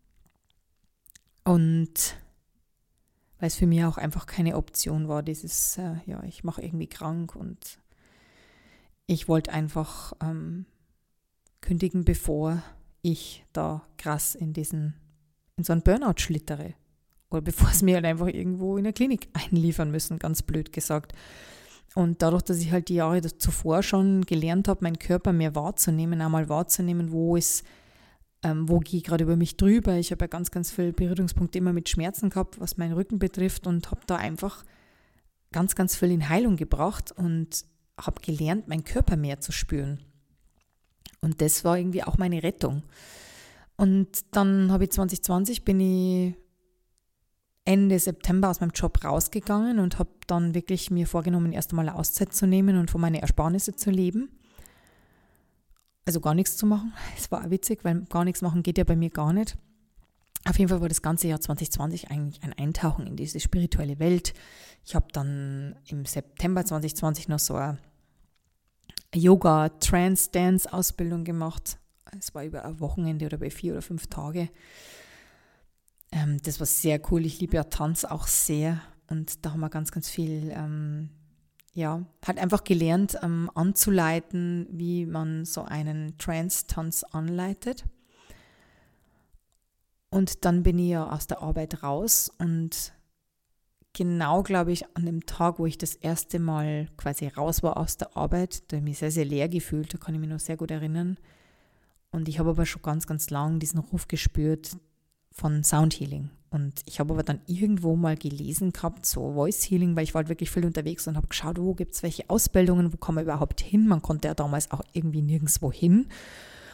Und weil es für mich auch einfach keine Option war, dieses, äh, ja, ich mache irgendwie krank und ich wollte einfach ähm, kündigen, bevor ich da krass in diesen, in so einen Burnout schlittere. Oder bevor es mir halt einfach irgendwo in der Klinik einliefern müssen, ganz blöd gesagt. Und dadurch, dass ich halt die Jahre zuvor schon gelernt habe, meinen Körper mehr wahrzunehmen, einmal wahrzunehmen, wo ist, ähm, wo gehe ich gerade über mich drüber. Ich habe ja ganz, ganz viele Berührungspunkte immer mit Schmerzen gehabt, was meinen Rücken betrifft und habe da einfach ganz, ganz viel in Heilung gebracht und habe gelernt, meinen Körper mehr zu spüren. Und das war irgendwie auch meine Rettung. Und dann habe ich zwanzig zwanzig, bin ich Ende September aus meinem Job rausgegangen und habe dann wirklich mir vorgenommen, erst einmal eine Auszeit zu nehmen und von meinen Ersparnisse zu leben. Also gar nichts zu machen. Es war auch witzig, weil gar nichts machen geht ja bei mir gar nicht. Auf jeden Fall war das ganze Jahr zwanzig zwanzig eigentlich ein Eintauchen in diese spirituelle Welt. Ich habe dann im September zwanzig zwanzig noch so eine Yoga-Trance-Dance-Ausbildung gemacht. Es war über ein Wochenende oder bei vier oder fünf Tage. Das war sehr cool. Ich liebe ja Tanz auch sehr und da haben wir ganz, ganz viel, ähm, ja, halt einfach gelernt, ähm, anzuleiten, wie man so einen Trance-Tanz anleitet. Und dann bin ich ja aus der Arbeit raus und genau, glaube ich, an dem Tag, wo ich das erste Mal quasi raus war aus der Arbeit, da habe ich mich sehr, sehr leer gefühlt, da kann ich mich noch sehr gut erinnern. Und ich habe aber schon ganz, ganz lang diesen Ruf gespürt von Sound Healing. Und ich habe aber dann irgendwo mal gelesen gehabt, so Voice Healing, weil ich war halt wirklich viel unterwegs und habe geschaut, wo gibt es welche Ausbildungen, wo kann man überhaupt hin? Man konnte ja damals auch irgendwie nirgendwo hin.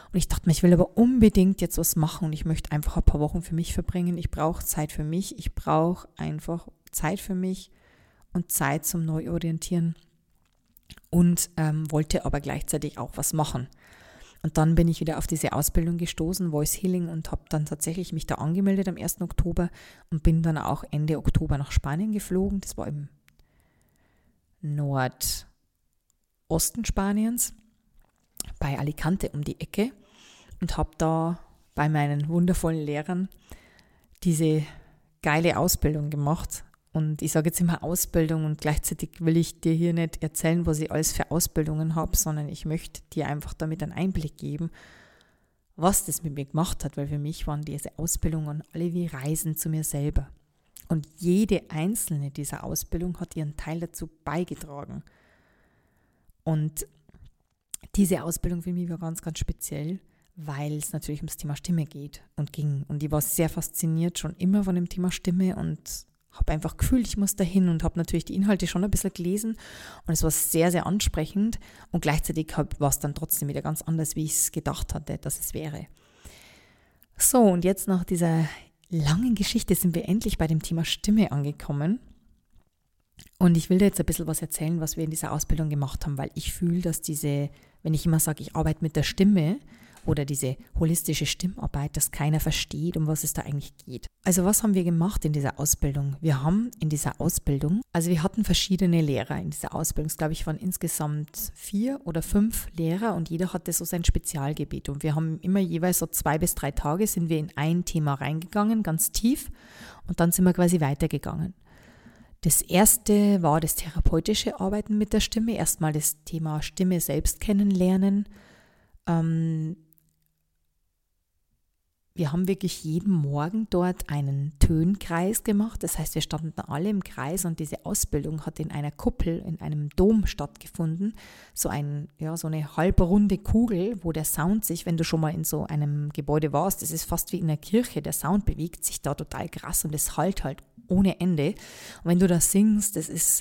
Und ich dachte mir, ich will aber unbedingt jetzt was machen und ich möchte einfach ein paar Wochen für mich verbringen. Ich brauche Zeit für mich. Ich brauche einfach Zeit für mich und Zeit zum Neuorientieren und ähm, wollte aber gleichzeitig auch was machen. Und dann bin ich wieder auf diese Ausbildung gestoßen, Voice Healing, und habe dann tatsächlich mich da angemeldet am ersten Oktober und bin dann auch Ende Oktober nach Spanien geflogen. Das war im Nordosten Spaniens, bei Alicante um die Ecke, und habe da bei meinen wundervollen Lehrern diese geile Ausbildung gemacht. Und ich sage jetzt immer Ausbildung und gleichzeitig will ich dir hier nicht erzählen, was ich alles für Ausbildungen habe, sondern ich möchte dir einfach damit einen Einblick geben, was das mit mir gemacht hat, weil für mich waren diese Ausbildungen alle wie Reisen zu mir selber. Und jede einzelne dieser Ausbildung hat ihren Teil dazu beigetragen. Und diese Ausbildung für mich war ganz, ganz speziell, weil es natürlich ums Thema Stimme geht und ging. Und ich war sehr fasziniert schon immer von dem Thema Stimme und habe einfach gefühlt, ich muss dahin, und habe natürlich die Inhalte schon ein bisschen gelesen und es war sehr, sehr ansprechend, und gleichzeitig war es dann trotzdem wieder ganz anders, wie ich es gedacht hatte, dass es wäre. So, und jetzt nach dieser langen Geschichte sind wir endlich bei dem Thema Stimme angekommen, und ich will dir jetzt ein bisschen was erzählen, was wir in dieser Ausbildung gemacht haben, weil ich fühle, dass diese, wenn ich immer sage, ich arbeite mit der Stimme, oder diese holistische Stimmarbeit, dass keiner versteht, um was es da eigentlich geht. Also was haben wir gemacht in dieser Ausbildung? Wir haben in dieser Ausbildung, also wir hatten verschiedene Lehrer in dieser Ausbildung. Es glaube ich waren insgesamt vier oder fünf Lehrer und jeder hatte so sein Spezialgebiet. Und wir haben immer jeweils so zwei bis drei Tage sind wir in ein Thema reingegangen, ganz tief, und dann sind wir quasi weitergegangen. Das erste war das therapeutische Arbeiten mit der Stimme. Erstmal das Thema Stimme selbst kennenlernen. Ähm, Wir haben wirklich jeden Morgen dort einen Tönkreis gemacht. Das heißt, wir standen alle im Kreis, und diese Ausbildung hat in einer Kuppel, in einem Dom stattgefunden. So, ein, ja, so eine halbrunde Kugel, wo der Sound sich, wenn du schon mal in so einem Gebäude warst, das ist fast wie in einer Kirche, der Sound bewegt sich da total krass und es hallt halt ohne Ende. Und wenn du da singst, das ist,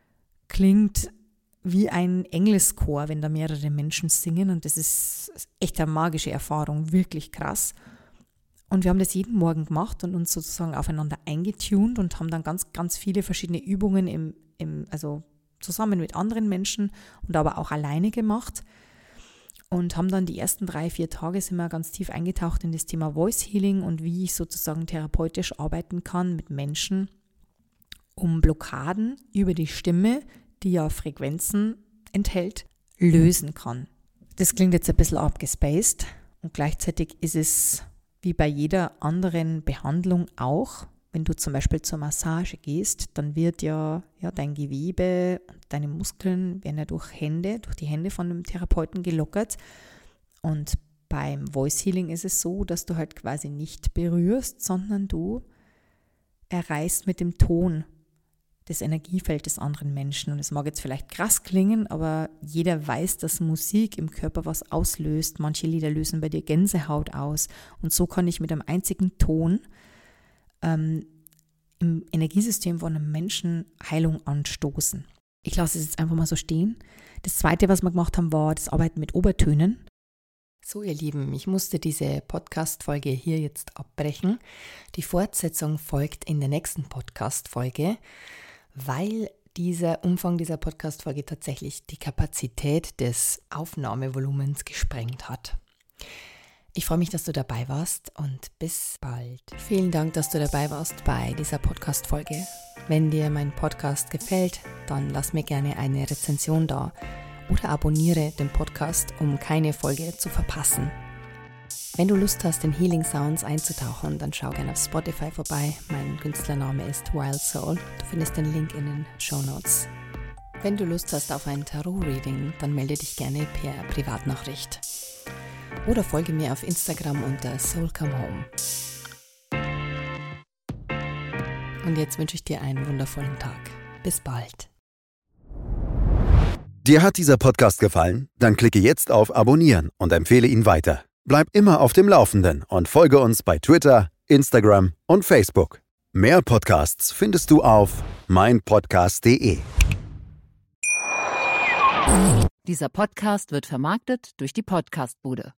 klingt wie ein Engelschor, wenn da mehrere Menschen singen, und das ist echt eine magische Erfahrung, wirklich krass. Und wir haben das jeden Morgen gemacht und uns sozusagen aufeinander eingetunt und haben dann ganz, ganz viele verschiedene Übungen im, im, also zusammen mit anderen Menschen und aber auch alleine gemacht. Und haben dann die ersten drei, vier Tage sind wir ganz tief eingetaucht in das Thema Voice Healing und wie ich sozusagen therapeutisch arbeiten kann mit Menschen, um Blockaden über die Stimme, die ja Frequenzen enthält, lösen kann. Das klingt jetzt ein bisschen abgespaced und gleichzeitig ist es wie bei jeder anderen Behandlung auch, wenn du zum Beispiel zur Massage gehst, dann wird ja, ja dein Gewebe und deine Muskeln werden ja durch Hände, durch die Hände von dem Therapeuten gelockert. Und beim Voice Healing ist es so, dass du halt quasi nicht berührst, sondern du erreichst mit dem Ton das Energiefeld des anderen Menschen. Und es mag jetzt vielleicht krass klingen, aber jeder weiß, dass Musik im Körper was auslöst. Manche Lieder lösen bei dir Gänsehaut aus. Und so kann ich mit einem einzigen Ton ähm, im Energiesystem von einem Menschen Heilung anstoßen. Ich lasse es jetzt einfach mal so stehen. Das Zweite, was wir gemacht haben, war das Arbeiten mit Obertönen. So, ihr Lieben, ich musste diese Podcast-Folge hier jetzt abbrechen. Die Fortsetzung folgt in der nächsten Podcast-Folge, weil dieser Umfang dieser Podcast-Folge tatsächlich die Kapazität des Aufnahmevolumens gesprengt hat. Ich freue mich, dass du dabei warst und bis bald. Vielen Dank, dass du dabei warst bei dieser Podcast-Folge. Wenn dir mein Podcast gefällt, dann lass mir gerne eine Rezension da oder abonniere den Podcast, um keine Folge zu verpassen. Wenn du Lust hast, in Healing Sounds einzutauchen, dann schau gerne auf Spotify vorbei. Mein Künstlername ist Wild Soul. Du findest den Link in den Shownotes. Wenn du Lust hast auf ein Tarot-Reading, dann melde dich gerne per Privatnachricht. Oder folge mir auf Instagram unter Soul Come Home. Und jetzt wünsche ich dir einen wundervollen Tag. Bis bald. Dir hat dieser Podcast gefallen? Dann klicke jetzt auf Abonnieren und empfehle ihn weiter. Bleib immer auf dem Laufenden und folge uns bei Twitter, Instagram und Facebook. Mehr Podcasts findest du auf mein podcast punkt de. Dieser Podcast wird vermarktet durch die Podcast-Bude.